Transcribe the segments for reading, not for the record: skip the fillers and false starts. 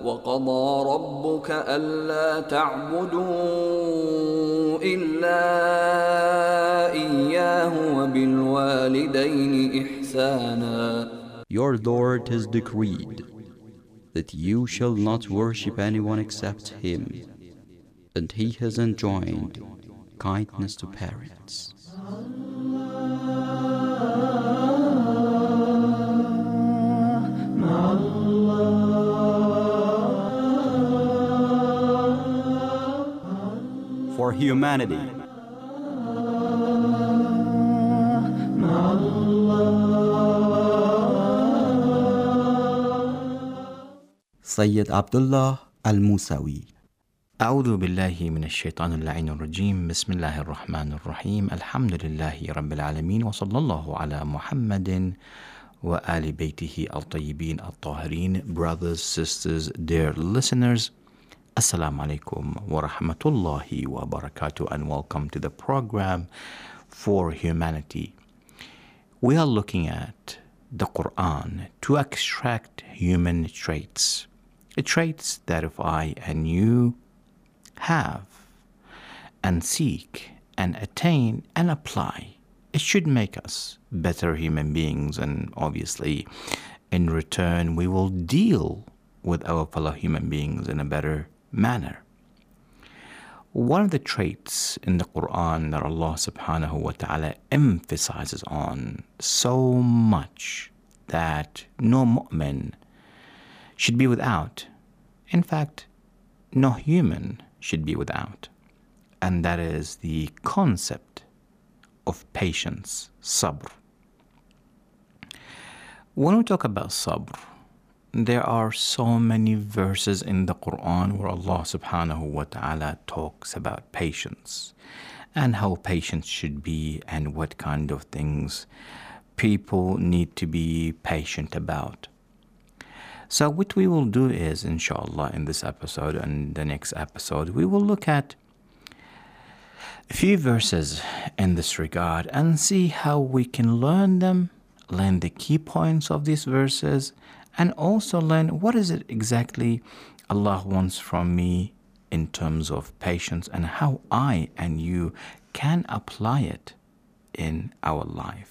وقضى ربك ألا تعبدوا إلا إياه وبالوالدين إحسانا. Your Lord has decreed that you shall not worship anyone except Him, and He has enjoined kindness to parents. For humanity. Sayyid Abdullah Al-Musawi. أعوذ بالله من الشيطان اللعين الرجيم. بسم الله الرحمن الرحيم. الحمد لله رب العالمين وصلى الله على محمد وآل بيته الطيبين الطاهرين. Brothers, sisters, dear listeners, Assalamu alaikum wa rahmatullahi wa barakatuh, and welcome to the program For Humanity. We are looking at the Quran to extract human traits that if I and you have and seek and attain and apply, it should make us better human beings, and obviously in return we will deal with our fellow human beings in a better manner. One of the traits in the Quran that Allah subhanahu wa ta'ala emphasizes on so much that no mu'min should be without, in fact no human should be without, and that is the concept of patience, sabr. When we talk about sabr, there are so many verses in the Quran where Allah subhanahu wa ta'ala talks about patience and how patience should be and what kind of things people need to be patient about. So what we will do is, inshallah, in this episode and the next episode, we will look at a few verses in this regard and see how we can learn them, learn the key points of these verses, and also learn what is it exactly Allah wants from me in terms of patience and how I and you can apply it in our life.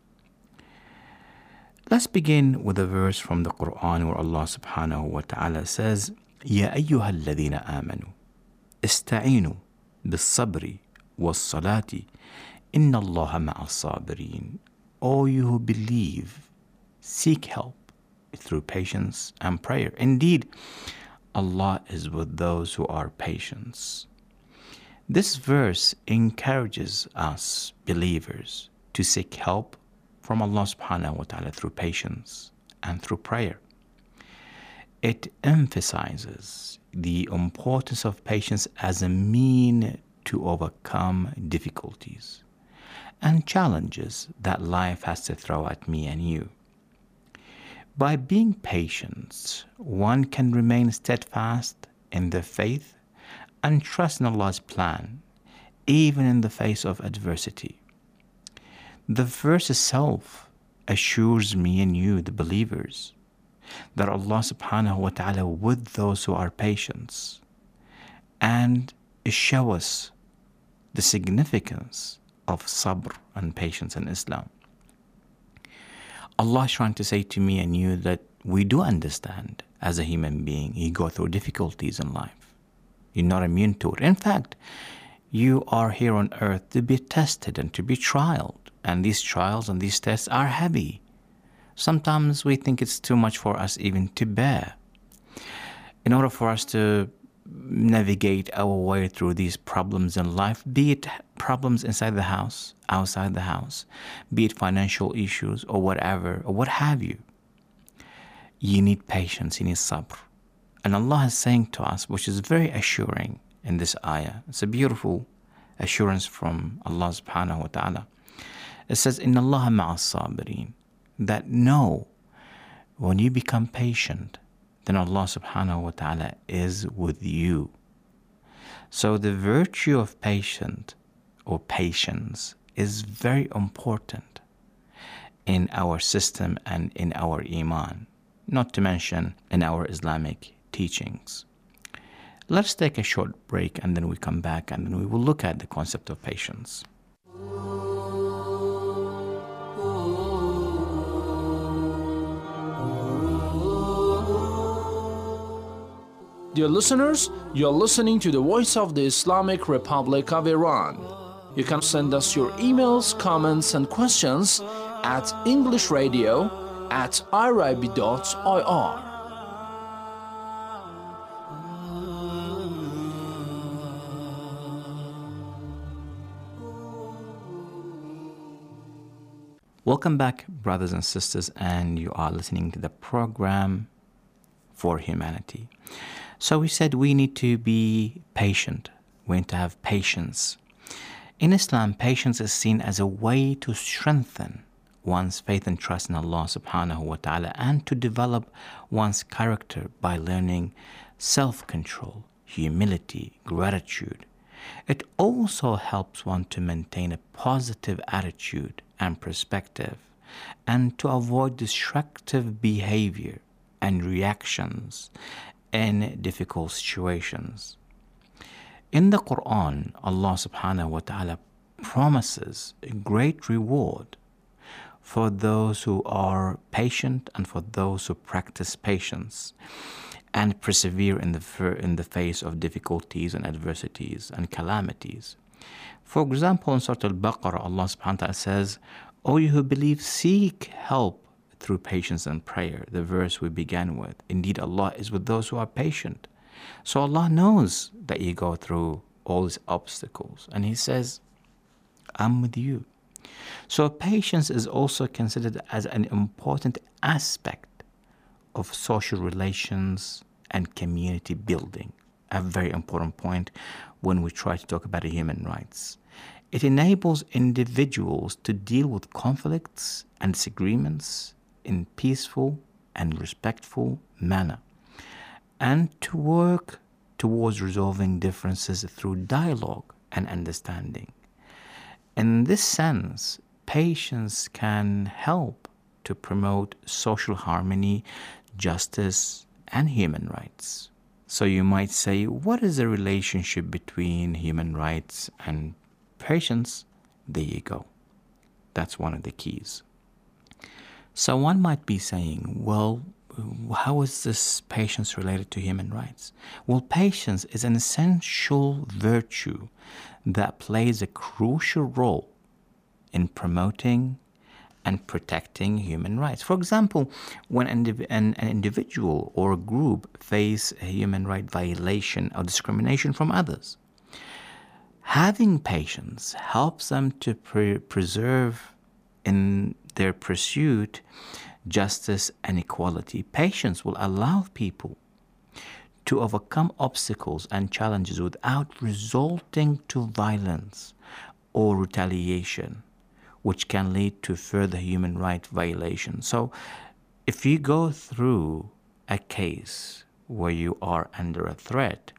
Let's begin with a verse from the Quran where Allah subhanahu wa ta'ala says, يَا أَيُّهَا الَّذِينَ آمَنُوا اسْتَعِينُوا بِالصَّبْرِ وَالصَّلَاةِ إِنَّ اللَّهَ مَعَ الصَّابِرِينَ. O you who believe, seek help through patience and prayer. Indeed, Allah is with those who are patient. This verse encourages us believers to seek help from Allah subhanahu wa ta'ala through patience and through prayer. It emphasizes the importance of patience as a mean to overcome difficulties and challenges that life has to throw at me and you. By being patient, one can remain steadfast in the faith and trust in Allah's plan, even in the face of adversity. The verse itself assures me and you, the believers, that Allah subhanahu wa ta'ala with those who are patient, and show us the significance of sabr and patience in Islam. Allah is trying to say to me and you that we do understand as a human being, you go through difficulties in life. You're not immune to it. In fact, you are here on earth to be tested and to be trialed. And these trials and these tests are heavy. Sometimes we think it's too much for us even to bear. In order for us to navigate our way through these problems in life, be it problems inside the house, outside the house, be it financial issues or whatever, or what have you, you need patience, you need sabr. And Allah is saying to us, which is very assuring in this ayah, it's a beautiful assurance from Allah subhanahu wa ta'ala. It says, إِنَّ اللَّهَ مَعَ الصَّابِرِينَ, that no, when you become patient, then Allah subhanahu wa ta'ala is with you. So the virtue of patience is very important in our system and in our iman, not to mention in our Islamic teachings. Let's take a short break and then we come back and then we will look at the concept of patience. Dear listeners, you're listening to the Voice of the Islamic Republic of Iran. You can send us your emails, comments, and questions at englishradio@irib.ir. Welcome back, brothers and sisters, and you are listening to the program For Humanity. So we said we need to be patient. We need to have patience. In Islam, patience is seen as a way to strengthen one's faith and trust in Allah subhanahu wa ta'ala and to develop one's character by learning self-control, humility, gratitude. It also helps one to maintain a positive attitude and perspective and to avoid destructive behavior and reactions in difficult situations. In the Quran, Allah subhanahu wa ta'ala promises a great reward for those who are patient and for those who practice patience and persevere in the face of difficulties and adversities and calamities. For example, in Surah Al-Baqarah, Allah subhanahu wa ta'ala says, "O you who believe, seek help through patience and prayer," the verse we began with. Indeed, Allah is with those who are patient. So Allah knows that you go through all these obstacles. And He says, I'm with you. So patience is also considered as an important aspect of social relations and community building. A very important point when we try to talk about human rights. It enables individuals to deal with conflicts and disagreements in peaceful and respectful manner, and to work towards resolving differences through dialogue and understanding. In this sense, patience can help to promote social harmony, justice, and human rights. So you might say, what is the relationship between human rights and patience? There you go. That's one of the keys. So one might be saying, well, how is this patience related to human rights? Well, patience is an essential virtue that plays a crucial role in promoting and protecting human rights. For example, when an individual or a group face a human right violation or discrimination from others, having patience helps them to preserve in their pursuit justice and equality. Patience will allow people to overcome obstacles and challenges without resorting to violence or retaliation, which can lead to further human rights violations. So if you go through a case where you are under a threat,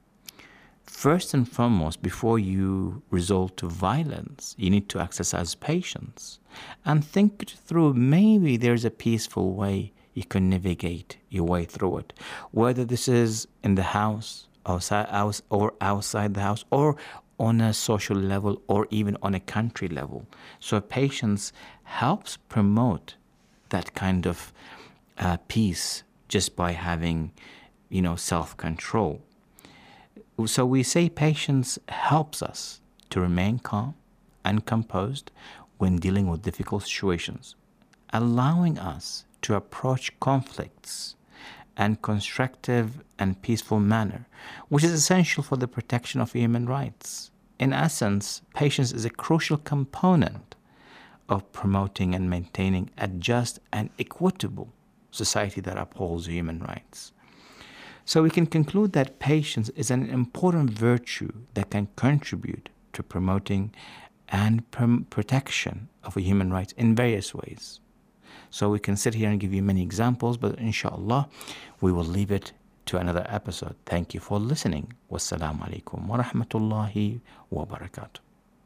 first and foremost, before you resort to violence, you need to exercise patience and think it through. Maybe there's a peaceful way you can navigate your way through it, whether this is in the house, outside the house, or on a social level, or even on a country level. So patience helps promote that kind of peace just by having, self-control. So we say patience helps us to remain calm and composed when dealing with difficult situations, allowing us to approach conflicts in constructive and peaceful manner, which is essential for the protection of human rights. In essence, patience is a crucial component of promoting and maintaining a just and equitable society that upholds human rights. So we can conclude that patience is an important virtue that can contribute to promoting and protection of human rights in various ways. So we can sit here and give you many examples, but inshallah, we will leave it to another episode. Thank you for listening. Wassalamu alaikum wa rahmatullahi wa barakatuh.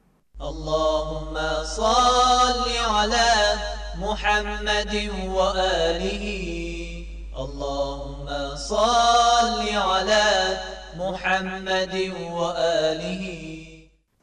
اللهم صل على محمد وآله اللهم صل على محمد وآله.